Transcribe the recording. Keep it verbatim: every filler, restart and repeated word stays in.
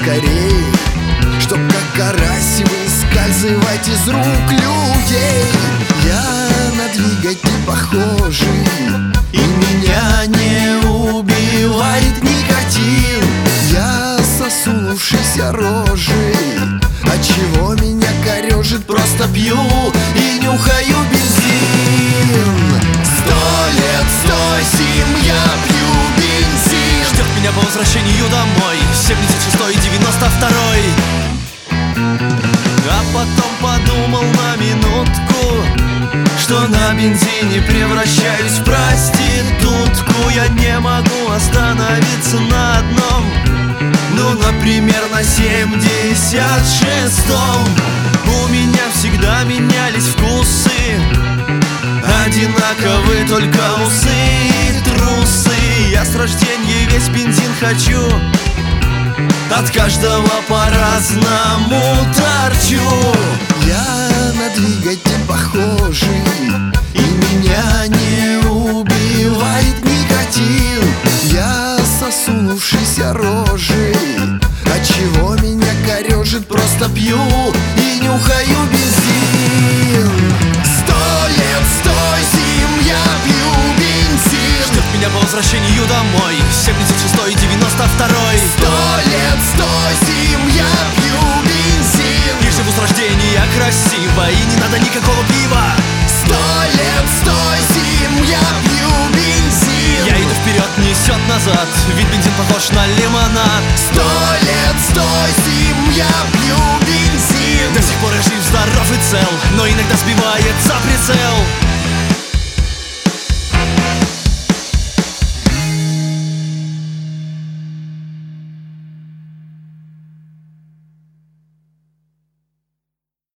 скорей, чтоб как карась выскальзывать из рук людей. Я на двигатель похожий, и меня не убивает никотин. Я сосунувшийся рожей, отчего меня корежит, просто пью и нюхаю бензин. Сто лет, сто зим я пью бензин. Ждет меня по возвращению домой семьдесят шестой и девяносто второй. А потом подумал на минутку, что на бензине превращаюсь в проститутку. Я не могу остановиться на одном, ну, например, на семьдесят шестом. У меня всегда менялись вкусы, одинаковы только усы и трусы. Я с рождения весь бензин хочу, от каждого по-разному торчу. Я на двигатель похожий, и меня не убивает никотин. Я сосунувшийся рожей, отчего меня корежит, просто пью и нюхаю бензин. Сто лет, сто зим я пью бензин. Ждет меня по возвращению домой семьдесят шестой и девяносто второй. Сто лет, сто зим я пью бензин. И живу с рождения красиво, и не надо никакого пива. Сто лет, сто зим я пью бензин. Я иду вперед, несет назад, ведь бензин похож на лимонад. Сто лет, сто зим я пью бензин. До сих пор я жив, здоров и цел, но иногда сбивает за прицел.